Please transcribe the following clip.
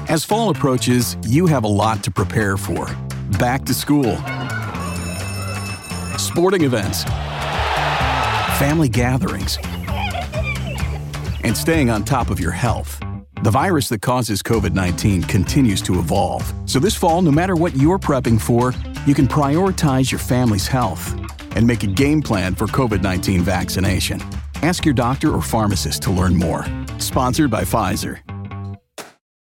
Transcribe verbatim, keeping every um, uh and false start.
As fall approaches, you have a lot to prepare for. Back to school, sporting events, family gatherings, and staying on top of your health. The virus that causes COVID nineteen continues to evolve. So this fall, no matter what you're prepping for, you can prioritize your family's health and make a game plan for COVID nineteen vaccination. Ask your doctor or pharmacist to learn more. Sponsored by Pfizer.